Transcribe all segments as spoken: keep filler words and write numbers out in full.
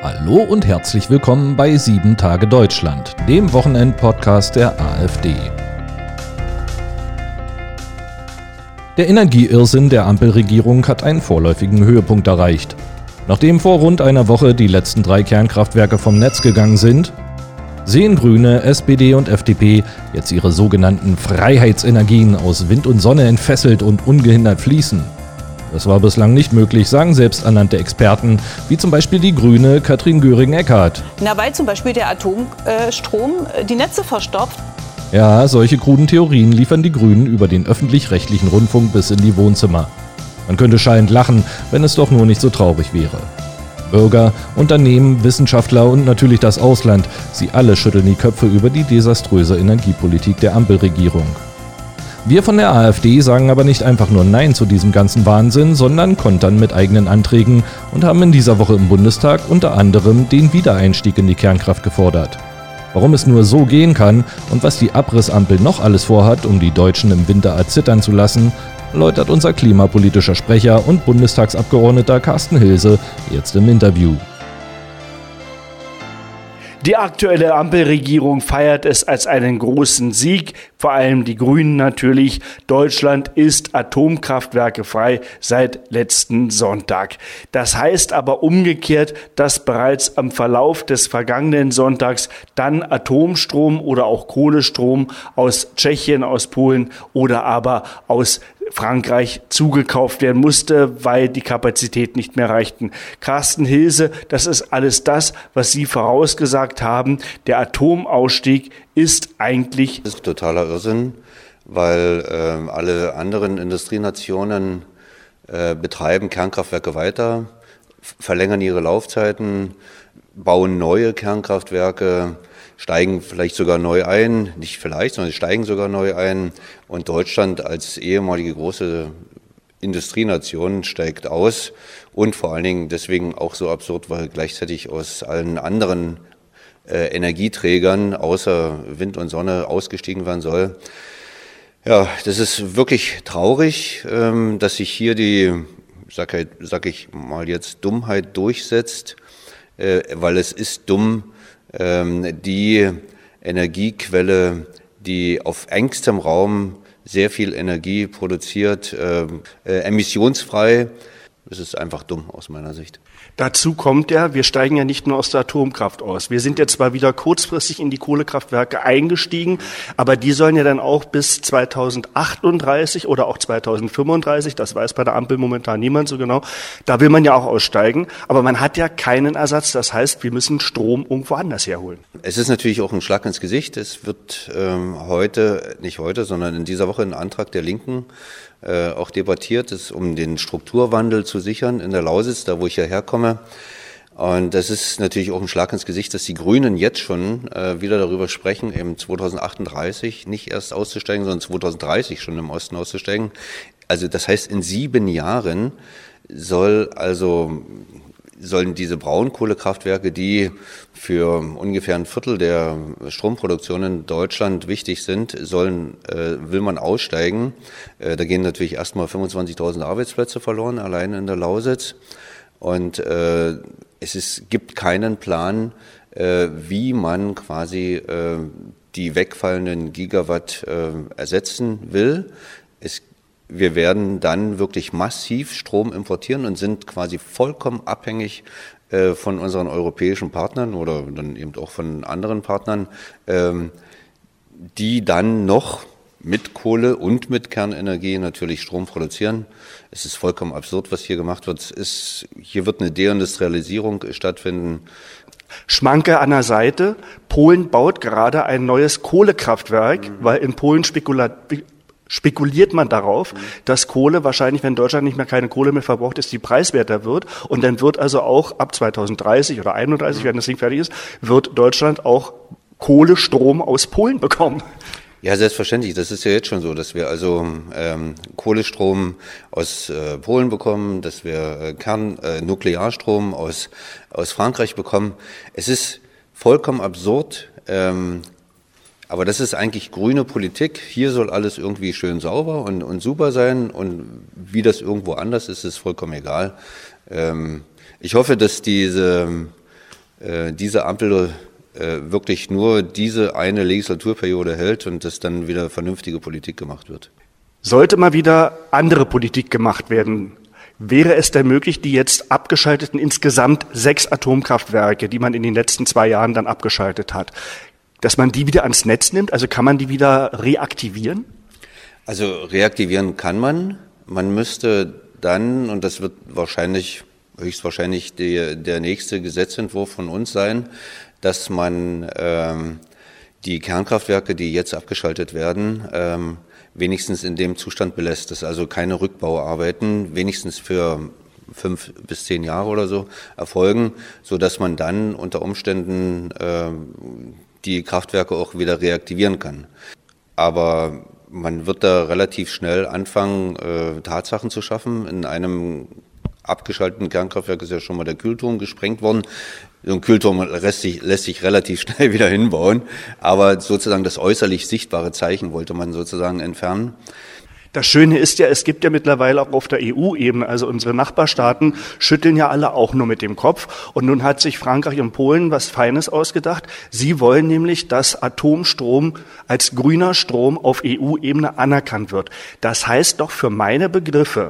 Hallo und herzlich willkommen bei sieben Tage Deutschland, dem Wochenend-Podcast der AfD. Der Energieirrsinn der Ampelregierung hat einen vorläufigen Höhepunkt erreicht. Nachdem vor rund einer Woche die letzten drei Kernkraftwerke vom Netz gegangen sind, sehen Grüne, S P D und F D P jetzt ihre sogenannten Freiheitsenergien aus Wind und Sonne entfesselt und ungehindert fließen. Das war bislang nicht möglich, sagen selbsternannte Experten, wie zum Beispiel die Grüne Katrin Göring-Eckardt. Na, weil zum Beispiel der Atomstrom die Netze verstopft. Ja, solche kruden Theorien liefern die Grünen über den öffentlich-rechtlichen Rundfunk bis in die Wohnzimmer. Man könnte schallend lachen, wenn es doch nur nicht so traurig wäre. Bürger, Unternehmen, Wissenschaftler und natürlich das Ausland, sie alle schütteln die Köpfe über die desaströse Energiepolitik der Ampelregierung. Wir von der AfD sagen aber nicht einfach nur Nein zu diesem ganzen Wahnsinn, sondern kontern mit eigenen Anträgen und haben in dieser Woche im Bundestag unter anderem den Wiedereinstieg in die Kernkraft gefordert. Warum es nur so gehen kann und was die Abrissampel noch alles vorhat, um die Deutschen im Winter erzittern zu lassen, erläutert unser klimapolitischer Sprecher und Bundestagsabgeordneter Carsten Hilse jetzt im Interview. Die aktuelle Ampelregierung feiert es als einen großen Sieg, vor allem die Grünen natürlich. Deutschland ist atomkraftwerkefrei seit letzten Sonntag. Das heißt aber umgekehrt, dass bereits am Verlauf des vergangenen Sonntags dann Atomstrom oder auch Kohlestrom aus Tschechien, aus Polen oder aber aus Frankreich zugekauft werden musste, weil die Kapazität nicht mehr reichten. Carsten Hilse, das ist alles das, was Sie vorausgesagt haben. Der Atomausstieg ist eigentlich... Das ist totaler Irrsinn, weil äh, alle anderen Industrienationen äh, betreiben Kernkraftwerke weiter, verlängern ihre Laufzeiten, bauen neue Kernkraftwerke, steigen vielleicht sogar neu ein, nicht vielleicht, sondern steigen sogar neu ein. Und Deutschland als ehemalige große Industrienation steigt aus und vor allen Dingen deswegen auch so absurd, weil gleichzeitig aus allen anderen äh, Energieträgern außer Wind und Sonne ausgestiegen werden soll. Ja, das ist wirklich traurig, ähm, dass sich hier die, sag, halt, sag ich mal jetzt, Dummheit durchsetzt, äh, weil es ist dumm, die Energiequelle, die auf engstem Raum sehr viel Energie produziert, äh, äh, emissionsfrei. Das ist einfach dumm aus meiner Sicht. Dazu kommt ja, wir steigen ja nicht nur aus der Atomkraft aus. Wir sind jetzt zwar wieder kurzfristig in die Kohlekraftwerke eingestiegen, aber die sollen ja dann auch bis zweitausendachtunddreißig oder auch zweitausendfünfunddreißig, das weiß bei der Ampel momentan niemand so genau, da will man ja auch aussteigen, aber man hat ja keinen Ersatz. Das heißt, wir müssen Strom irgendwo anders herholen. Es ist natürlich auch ein Schlag ins Gesicht. Es wird ähm, heute, nicht heute, sondern in dieser Woche ein Antrag der Linken äh, auch debattiert, ist, um den Strukturwandel zu sichern in der Lausitz, da wo ich ja herkomme. Und das ist natürlich auch ein Schlag ins Gesicht, dass die Grünen jetzt schon äh, wieder darüber sprechen, eben zweitausendachtunddreißig nicht erst auszusteigen, sondern zweitausenddreißig schon im Osten auszusteigen. Also das heißt, in sieben Jahren soll also sollen diese Braunkohlekraftwerke, die für ungefähr ein Viertel der Stromproduktion in Deutschland wichtig sind, sollen, äh, will man aussteigen. Äh, da gehen natürlich erstmal fünfundzwanzigtausend Arbeitsplätze verloren, allein in der Lausitz. Und äh, es ist, gibt keinen Plan, äh, wie man quasi äh, die wegfallenden Gigawatt äh, ersetzen will. Es Wir werden dann wirklich massiv Strom importieren und sind quasi vollkommen abhängig äh, von unseren europäischen Partnern oder dann eben auch von anderen Partnern, ähm, die dann noch mit Kohle und mit Kernenergie natürlich Strom produzieren. Es ist vollkommen absurd, was hier gemacht wird. Es ist, hier wird eine Deindustrialisierung stattfinden. Schmanke an der Seite. Polen baut gerade ein neues Kohlekraftwerk, mhm. weil in Polen spekuliert spekuliert man darauf, mhm. dass Kohle wahrscheinlich, wenn Deutschland nicht mehr keine Kohle mehr verbraucht, ist die preiswerter wird. Und dann wird also auch ab zweitausenddreißig oder einunddreißig, mhm. wenn das Ding fertig ist, wird Deutschland auch Kohlestrom aus Polen bekommen. Ja, selbstverständlich. Das ist ja jetzt schon so, dass wir also ähm, Kohlestrom aus äh, Polen bekommen, dass wir äh, Kern, äh, Nuklearstrom aus, aus Frankreich bekommen. Es ist vollkommen absurd, ähm, aber das ist eigentlich grüne Politik. Hier soll alles irgendwie schön sauber und, und super sein und wie das irgendwo anders ist, ist vollkommen egal. Ähm, ich hoffe, dass diese äh, diese Ampel äh, wirklich nur diese eine Legislaturperiode hält und dass dann wieder vernünftige Politik gemacht wird. Sollte mal wieder andere Politik gemacht werden, wäre es denn möglich, die jetzt abgeschalteten insgesamt sechs Atomkraftwerke, die man in den letzten zwei Jahren dann abgeschaltet hat, dass man die wieder ans Netz nimmt? Also kann man die wieder reaktivieren? Also reaktivieren kann man. Man müsste dann, und das wird wahrscheinlich, höchstwahrscheinlich die, der nächste Gesetzentwurf von uns sein, dass man ähm, die Kernkraftwerke, die jetzt abgeschaltet werden, ähm, wenigstens in dem Zustand belässt, dass also keine Rückbauarbeiten, wenigstens für fünf bis zehn Jahre oder so erfolgen, so dass man dann unter Umständen äh, die Kraftwerke auch wieder reaktivieren kann. Aber man wird da relativ schnell anfangen, äh, Tatsachen zu schaffen. In einem abgeschalteten Kernkraftwerk ist ja schon mal der Kühlturm gesprengt worden. So ein Kühlturm lässt sich, lässt sich relativ schnell wieder hinbauen, aber sozusagen das äußerlich sichtbare Zeichen wollte man sozusagen entfernen. Das Schöne ist ja, es gibt ja mittlerweile auch auf der E U-Ebene, also unsere Nachbarstaaten schütteln ja alle auch nur mit dem Kopf. Und nun hat sich Frankreich und Polen was Feines ausgedacht. Sie wollen nämlich, dass Atomstrom als grüner Strom auf E U-Ebene anerkannt wird. Das heißt doch für meine Begriffe,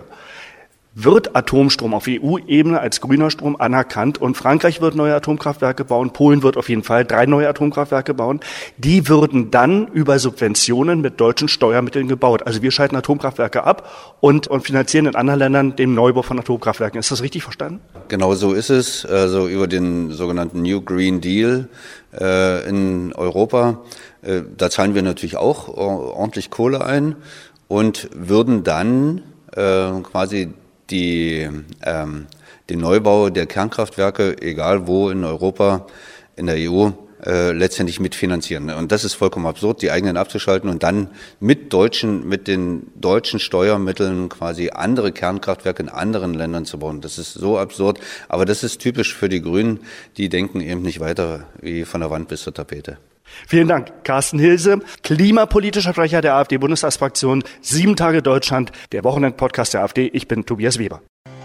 wird Atomstrom auf E U-Ebene als grüner Strom anerkannt und Frankreich wird neue Atomkraftwerke bauen, Polen wird auf jeden Fall drei neue Atomkraftwerke bauen. Die würden dann über Subventionen mit deutschen Steuermitteln gebaut. Also wir schalten Atomkraftwerke ab und, und finanzieren in anderen Ländern den Neubau von Atomkraftwerken. Ist das richtig verstanden? Genau so ist es. Also über den sogenannten New Green Deal äh, in Europa. Äh, da zahlen wir natürlich auch ordentlich Kohle ein und würden dann äh, quasi die, ähm, den Neubau der Kernkraftwerke, egal wo in Europa, in der E U, äh, letztendlich mitfinanzieren. Und das ist vollkommen absurd, die eigenen abzuschalten und dann mit deutschen, mit den deutschen Steuermitteln quasi andere Kernkraftwerke in anderen Ländern zu bauen. Das ist so absurd. Aber das ist typisch für die Grünen, die denken eben nicht weiter wie von der Wand bis zur Tapete. Vielen Dank, Carsten Hilse, klimapolitischer Sprecher der AfD-Bundestagsfraktion, Sieben Tage Deutschland, der Wochenend-Podcast der AfD. Ich bin Tobias Weber.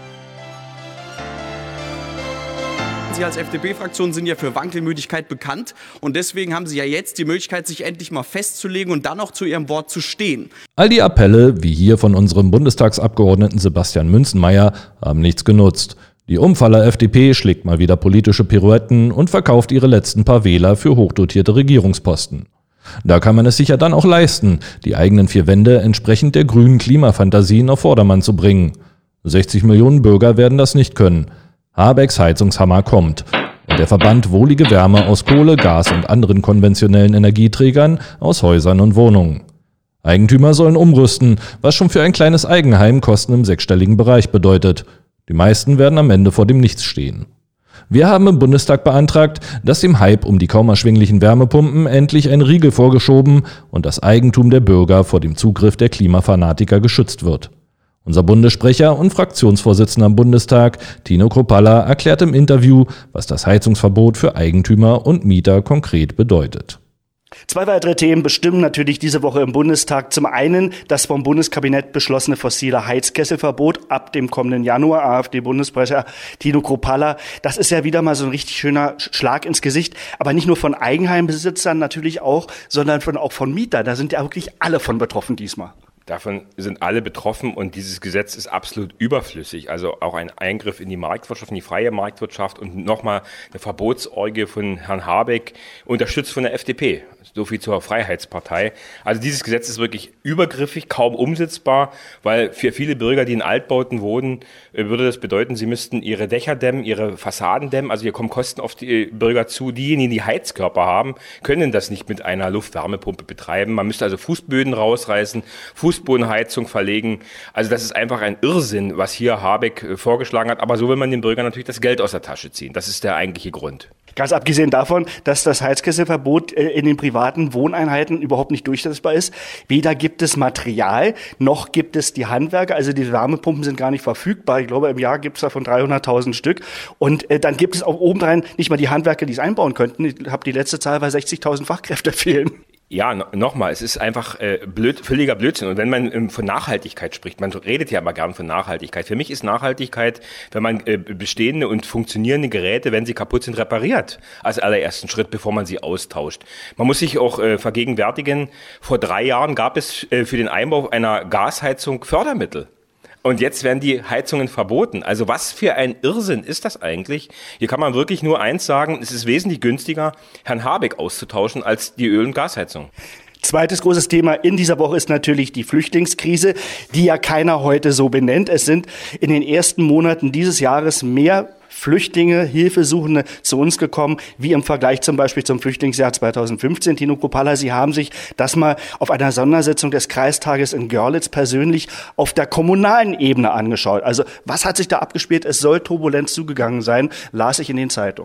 Sie als F D P-Fraktion sind ja für Wankelmütigkeit bekannt und deswegen haben Sie ja jetzt die Möglichkeit, sich endlich mal festzulegen und dann auch zu Ihrem Wort zu stehen. All die Appelle, wie hier von unserem Bundestagsabgeordneten Sebastian Münzenmaier, haben nichts genutzt. Die Umfaller F D P schlägt mal wieder politische Pirouetten und verkauft ihre letzten paar Wähler für hochdotierte Regierungsposten. Da kann man es sich ja dann auch leisten, die eigenen vier Wände entsprechend der grünen Klimafantasien auf Vordermann zu bringen. sechzig Millionen Bürger werden das nicht können. Habecks Heizungshammer kommt. Und der Verband wohlige Wärme aus Kohle, Gas und anderen konventionellen Energieträgern aus Häusern und Wohnungen. Eigentümer sollen umrüsten, was schon für ein kleines Eigenheim Kosten im sechsstelligen Bereich bedeutet. Die meisten werden am Ende vor dem Nichts stehen. Wir haben im Bundestag beantragt, dass dem Hype um die kaum erschwinglichen Wärmepumpen endlich ein Riegel vorgeschoben und das Eigentum der Bürger vor dem Zugriff der Klimafanatiker geschützt wird. Unser Bundessprecher und Fraktionsvorsitzender im Bundestag, Tino Kruppalla, erklärt im Interview, was das Heizungsverbot für Eigentümer und Mieter konkret bedeutet. Zwei weitere Themen bestimmen natürlich diese Woche im Bundestag. Zum einen das vom Bundeskabinett beschlossene fossile Heizkesselverbot ab dem kommenden Januar. AfD-Bundessprecher Tino Kruppalla. Das ist ja wieder mal so ein richtig schöner Schlag ins Gesicht. Aber nicht nur von Eigenheimbesitzern natürlich auch, sondern von, auch von Mietern. Da sind ja wirklich alle von betroffen diesmal. Davon sind alle betroffen und dieses Gesetz ist absolut überflüssig. Also auch ein Eingriff in die Marktwirtschaft, in die freie Marktwirtschaft und nochmal eine Verbotsorgie von Herrn Habeck, unterstützt von der F D P. So viel zur Freiheitspartei. Also dieses Gesetz ist wirklich übergriffig, kaum umsetzbar, weil für viele Bürger, die in Altbauten wohnen, würde das bedeuten, sie müssten ihre Dächer dämmen, ihre Fassaden dämmen. Also hier kommen Kosten auf die Bürger zu. Diejenigen, die Heizkörper haben, können das nicht mit einer Luftwärmepumpe betreiben. Man müsste also Fußböden rausreißen, Fußbodenheizung verlegen. Also das ist einfach ein Irrsinn, was hier Habeck vorgeschlagen hat. Aber so will man den Bürgern natürlich das Geld aus der Tasche ziehen. Das ist der eigentliche Grund. Ganz abgesehen davon, dass das Heizkesselverbot in den privaten Wohneinheiten überhaupt nicht durchsetzbar ist. Weder gibt es Material, noch gibt es die Handwerker. Also die Wärmepumpen sind gar nicht verfügbar. Ich glaube, im Jahr gibt es davon dreihunderttausend Stück. Und äh, dann gibt es auch obendrein nicht mal die Handwerker, die es einbauen könnten. Ich habe die letzte Zahl, weil sechzigtausend Fachkräfte fehlen. Ja, no, nochmal, es ist einfach äh, blöd, völliger Blödsinn. Und wenn man ähm, von Nachhaltigkeit spricht, man redet ja immer gern von Nachhaltigkeit. Für mich ist Nachhaltigkeit, wenn man äh, bestehende und funktionierende Geräte, wenn sie kaputt sind, repariert. Als allerersten Schritt, bevor man sie austauscht. Man muss sich auch äh, vergegenwärtigen, vor drei Jahren gab es äh, für den Einbau einer Gasheizung Fördermittel. Und jetzt werden die Heizungen verboten. Also was für ein Irrsinn ist das eigentlich? Hier kann man wirklich nur eins sagen, es ist wesentlich günstiger, Herrn Habeck auszutauschen, als die Öl- und Gasheizung. Zweites großes Thema in dieser Woche ist natürlich die Flüchtlingskrise, die ja keiner heute so benennt. Es sind in den ersten Monaten dieses Jahres mehr Flüchtlinge, Hilfesuchende zu uns gekommen, wie im Vergleich zum Beispiel zum Flüchtlingsjahr zweitausendfünfzehn. Tino Kruppalla, Sie haben sich das mal auf einer Sondersitzung des Kreistages in Görlitz persönlich auf der kommunalen Ebene angeschaut. Also was hat sich da abgespielt? Es soll turbulent zugegangen sein, las ich in den Zeitungen.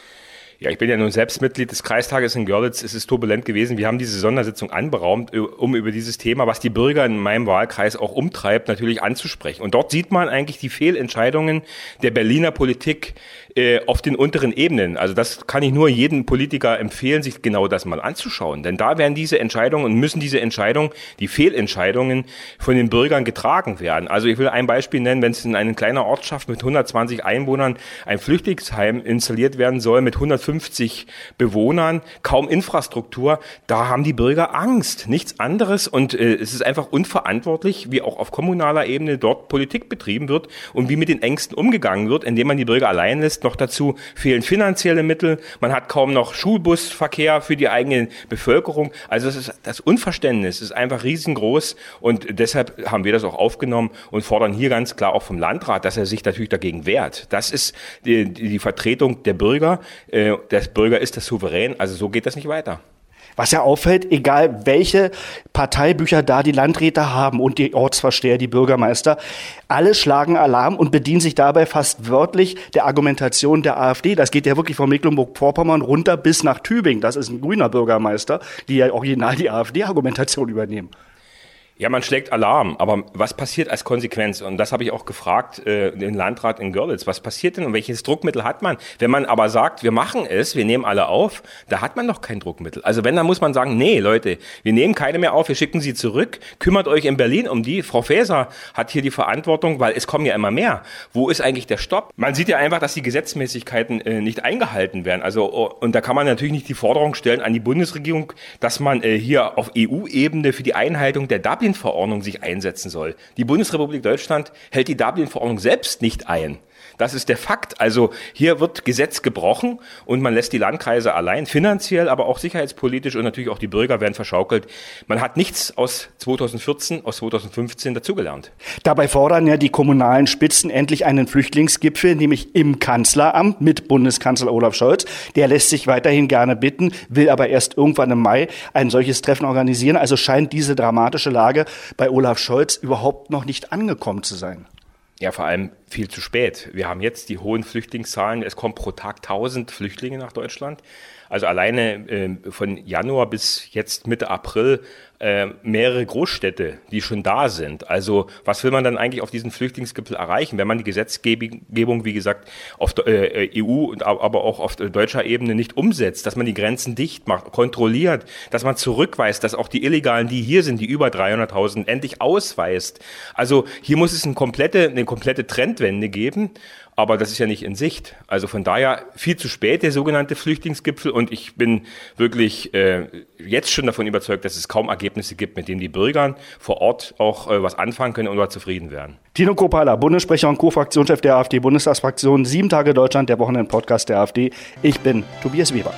Ja, ich bin ja nun selbst Mitglied des Kreistages in Görlitz. Es ist turbulent gewesen. Wir haben diese Sondersitzung anberaumt, um über dieses Thema, was die Bürger in meinem Wahlkreis auch umtreibt, natürlich anzusprechen. Und dort sieht man eigentlich die Fehlentscheidungen der Berliner Politik äh, auf den unteren Ebenen. Also das kann ich nur jedem Politiker empfehlen, sich genau das mal anzuschauen. Denn da werden diese Entscheidungen und müssen diese Entscheidungen, die Fehlentscheidungen von den Bürgern getragen werden. Also ich will ein Beispiel nennen, wenn es in einer kleinen Ortschaft mit hundertzwanzig Einwohnern ein Flüchtlingsheim installiert werden soll mit hundertfünfzig Bewohnern, kaum Infrastruktur, da haben die Bürger Angst, nichts anderes und äh, es ist einfach unverantwortlich, wie auch auf kommunaler Ebene dort Politik betrieben wird und wie mit den Ängsten umgegangen wird, indem man die Bürger allein lässt. Noch dazu fehlen finanzielle Mittel, man hat kaum noch Schulbusverkehr für die eigene Bevölkerung, also das, ist, das Unverständnis ist einfach riesengroß und deshalb haben wir das auch aufgenommen und fordern hier ganz klar auch vom Landrat, dass er sich natürlich dagegen wehrt. Das ist die, die Vertretung der Bürger, äh, der Bürger ist das Souverän, also so geht das nicht weiter. Was ja auffällt, egal welche Parteibücher da die Landräte haben und die Ortsvorsteher, die Bürgermeister, alle schlagen Alarm und bedienen sich dabei fast wörtlich der Argumentation der AfD. Das geht ja wirklich von Mecklenburg-Vorpommern runter bis nach Tübingen. Das ist ein grüner Bürgermeister, die ja original die AfD-Argumentation übernehmen. Ja, man schlägt Alarm, aber was passiert als Konsequenz? Und das habe ich auch gefragt, äh, den Landrat in Görlitz. Was passiert denn und welches Druckmittel hat man? Wenn man aber sagt, wir machen es, wir nehmen alle auf, da hat man doch kein Druckmittel. Also wenn, dann muss man sagen, nee, Leute, wir nehmen keine mehr auf, wir schicken sie zurück, kümmert euch in Berlin um die. Frau Faeser hat hier die Verantwortung, weil es kommen ja immer mehr. Wo ist eigentlich der Stopp? Man sieht ja einfach, dass die Gesetzmäßigkeiten äh, nicht eingehalten werden. Also, und da kann man natürlich nicht die Forderung stellen an die Bundesregierung, dass man äh, hier auf E U-Ebene für die Einhaltung der Dublin-Verordnung sich einsetzen soll. Die Bundesrepublik Deutschland hält die Dublin-Verordnung selbst nicht ein. Das ist der Fakt. Also hier wird Gesetz gebrochen und man lässt die Landkreise allein, finanziell, aber auch sicherheitspolitisch und natürlich auch die Bürger werden verschaukelt. Man hat nichts aus zweitausendvierzehn, aus zweitausendfünfzehn dazugelernt. Dabei fordern ja die kommunalen Spitzen endlich einen Flüchtlingsgipfel, nämlich im Kanzleramt mit Bundeskanzler Olaf Scholz. Der lässt sich weiterhin gerne bitten, will aber erst irgendwann im Mai ein solches Treffen organisieren. Also scheint diese dramatische Lage bei Olaf Scholz überhaupt noch nicht angekommen zu sein. Ja, vor allem viel zu spät. Wir haben jetzt die hohen Flüchtlingszahlen. Es kommen pro Tag tausend Flüchtlinge nach Deutschland. Also alleine äh, von Januar bis jetzt Mitte April äh, mehrere Großstädte, die schon da sind. Also was will man dann eigentlich auf diesen Flüchtlingsgipfel erreichen, wenn man die Gesetzgebung, wie gesagt, auf äh, E U, und aber auch auf deutscher Ebene nicht umsetzt, dass man die Grenzen dicht macht, kontrolliert, dass man zurückweist, dass auch die Illegalen, die hier sind, die über dreihunderttausend, endlich ausweist. Also hier muss es eine komplette, eine komplette Trendwende geben. Aber das ist ja nicht in Sicht. Also von daher viel zu spät der sogenannte Flüchtlingsgipfel. Und ich bin wirklich äh, jetzt schon davon überzeugt, dass es kaum Ergebnisse gibt, mit denen die Bürger vor Ort auch äh, was anfangen können oder zufrieden werden. Tino Kruppalla, Bundessprecher und Co-Fraktionschef der AfD-Bundestagsfraktion, sieben Tage Deutschland, der Wochenend-Podcast der AfD. Ich bin Tobias Weber.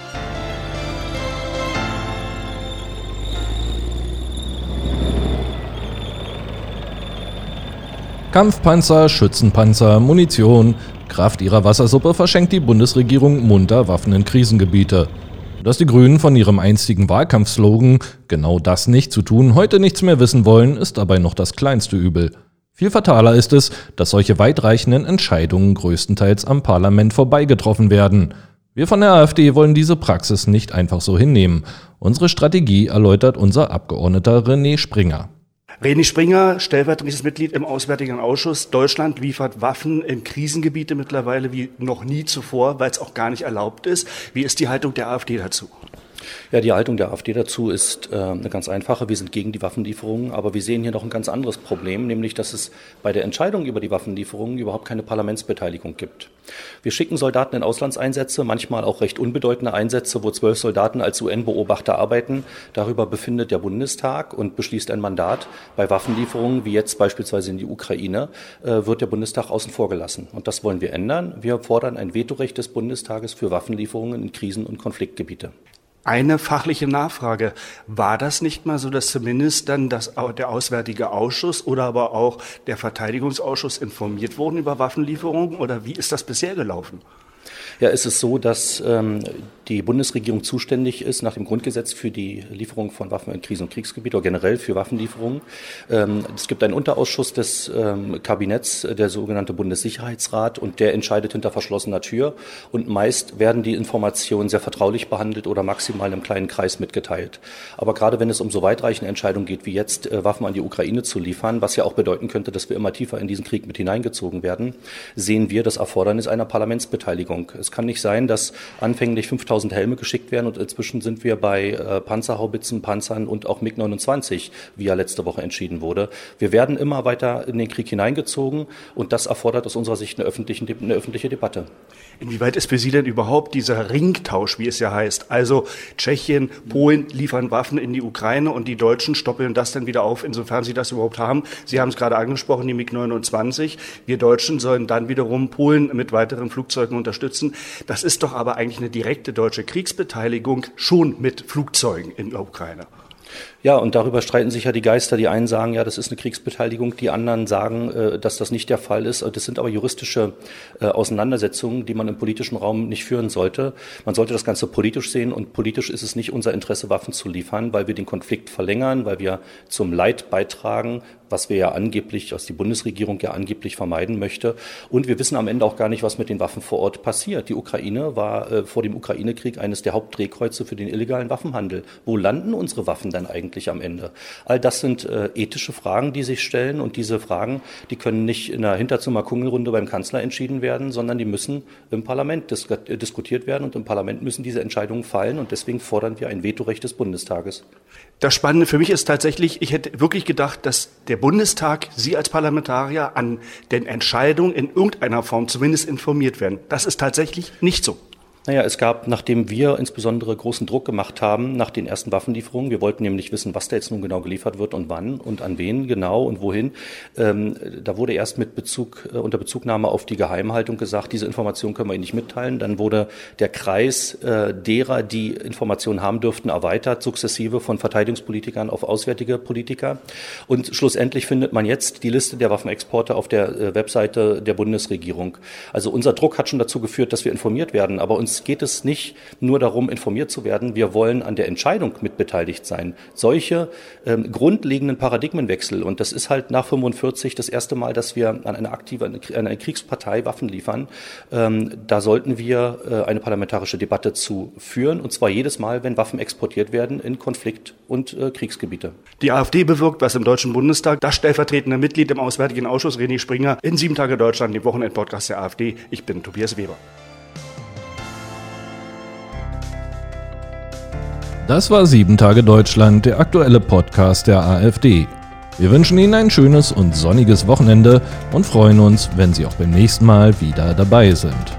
Kampfpanzer, Schützenpanzer, Munition. Kraft ihrer Wassersuppe verschenkt die Bundesregierung munter Waffen in Krisengebiete. Dass die Grünen von ihrem einstigen Wahlkampfslogan, genau das nicht zu tun, heute nichts mehr wissen wollen, ist dabei noch das kleinste Übel. Viel fataler ist es, dass solche weitreichenden Entscheidungen größtenteils am Parlament vorbei getroffen werden. Wir von der AfD wollen diese Praxis nicht einfach so hinnehmen. Unsere Strategie erläutert unser Abgeordneter René Springer. René Springer, stellvertretendes Mitglied im Auswärtigen Ausschuss. Deutschland liefert Waffen in Krisengebiete mittlerweile wie noch nie zuvor, weil es auch gar nicht erlaubt ist. Wie ist die Haltung der AfD dazu? Ja, die Haltung der AfD dazu ist äh, eine ganz einfache. Wir sind gegen die Waffenlieferungen, aber wir sehen hier noch ein ganz anderes Problem, nämlich, dass es bei der Entscheidung über die Waffenlieferungen überhaupt keine Parlamentsbeteiligung gibt. Wir schicken Soldaten in Auslandseinsätze, manchmal auch recht unbedeutende Einsätze, wo zwölf Soldaten als U N-Beobachter arbeiten. Darüber befindet der Bundestag und beschließt ein Mandat. Bei Waffenlieferungen, wie jetzt beispielsweise in die Ukraine, äh, wird der Bundestag außen vor gelassen. Und das wollen wir ändern. Wir fordern ein Vetorecht des Bundestages für Waffenlieferungen in Krisen- und Konfliktgebiete. Eine fachliche Nachfrage. War das nicht mal so, dass zumindest dann das, der Auswärtige Ausschuss oder aber auch der Verteidigungsausschuss informiert wurden über Waffenlieferungen? Oder wie ist das bisher gelaufen? Ja, es ist so, dass ähm, die Bundesregierung zuständig ist nach dem Grundgesetz für die Lieferung von Waffen in Krisen- und Kriegsgebiete oder generell für Waffenlieferungen. Ähm, es gibt einen Unterausschuss des ähm, Kabinetts, der sogenannte Bundessicherheitsrat, und der entscheidet hinter verschlossener Tür. Und meist werden die Informationen sehr vertraulich behandelt oder maximal im kleinen Kreis mitgeteilt. Aber gerade wenn es um so weitreichende Entscheidungen geht, wie jetzt äh, Waffen an die Ukraine zu liefern, was ja auch bedeuten könnte, dass wir immer tiefer in diesen Krieg mit hineingezogen werden, sehen wir das Erfordernis einer Parlamentsbeteiligung. Es kann nicht sein, dass anfänglich fünftausend Helme geschickt werden und inzwischen sind wir bei äh, Panzerhaubitzen, Panzern und auch MiG neunundzwanzig, wie ja letzte Woche entschieden wurde. Wir werden immer weiter in den Krieg hineingezogen und das erfordert aus unserer Sicht eine öffentliche, eine öffentliche Debatte. Inwieweit ist für Sie denn überhaupt dieser Ringtausch, wie es ja heißt? Also Tschechien, Polen liefern Waffen in die Ukraine und die Deutschen stoppeln das dann wieder auf, insofern sie das überhaupt haben. Sie haben es gerade angesprochen, die MiG neunundzwanzig. Wir Deutschen sollen dann wiederum Polen mit weiteren Flugzeugen unterstützen. Das ist doch aber eigentlich eine direkte deutsche Kriegsbeteiligung schon mit Flugzeugen in der Ukraine. Ja, und darüber streiten sich ja die Geister. Die einen sagen, ja, das ist eine Kriegsbeteiligung, die anderen sagen, äh, dass das nicht der Fall ist. Das sind aber juristische äh, Auseinandersetzungen, die man im politischen Raum nicht führen sollte. Man sollte das Ganze politisch sehen und politisch ist es nicht unser Interesse, Waffen zu liefern, weil wir den Konflikt verlängern, weil wir zum Leid beitragen, was wir ja angeblich, was die Bundesregierung ja angeblich vermeiden möchte. Und wir wissen am Ende auch gar nicht, was mit den Waffen vor Ort passiert. Die Ukraine war äh, vor dem Ukraine-Krieg eines der Hauptdrehkreuze für den illegalen Waffenhandel. Wo landen unsere Waffen dann eigentlich am Ende? All das sind äh, ethische Fragen, die sich stellen und diese Fragen, die können nicht in einer Hinterzimmer-Kungelrunde beim Kanzler entschieden werden, sondern die müssen im Parlament dis- äh, diskutiert werden und im Parlament müssen diese Entscheidungen fallen und deswegen fordern wir ein Vetorecht des Bundestages. Das Spannende für mich ist tatsächlich, ich hätte wirklich gedacht, dass der Bundestag, Sie als Parlamentarier, an den Entscheidungen in irgendeiner Form zumindest informiert werden. Das ist tatsächlich nicht so. Naja, es gab, nachdem wir insbesondere großen Druck gemacht haben nach den ersten Waffenlieferungen, wir wollten nämlich wissen, was da jetzt nun genau geliefert wird und wann und an wen genau und wohin, ähm, da wurde erst mit Bezug, äh, unter Bezugnahme auf die Geheimhaltung gesagt, diese Information können wir Ihnen nicht mitteilen. Dann wurde der Kreis äh, derer, die Informationen haben dürften, erweitert, sukzessive von Verteidigungspolitikern auf auswärtige Politiker. Und schlussendlich findet man jetzt die Liste der Waffenexporte auf der äh, Webseite der Bundesregierung. Also unser Druck hat schon dazu geführt, dass wir informiert werden, aber uns geht es nicht nur darum, informiert zu werden. Wir wollen an der Entscheidung mitbeteiligt sein. Solche ähm, grundlegenden Paradigmenwechsel, und das ist halt nach fünfundvierzig das erste Mal, dass wir an eine aktive, an eine Kriegspartei Waffen liefern. Ähm, da sollten wir äh, eine parlamentarische Debatte zu führen, und zwar jedes Mal, wenn Waffen exportiert werden in Konflikt- und äh, Kriegsgebiete. Die AfD bewirkt was im Deutschen Bundestag. Das stellvertretende Mitglied im Auswärtigen Ausschuss, René Springer, in Sieben Tage Deutschland, dem Wochenend-Podcast der AfD. Ich bin Tobias Weber. Das war Sieben Tage Deutschland, der aktuelle Podcast der AfD. Wir wünschen Ihnen ein schönes und sonniges Wochenende und freuen uns, wenn Sie auch beim nächsten Mal wieder dabei sind.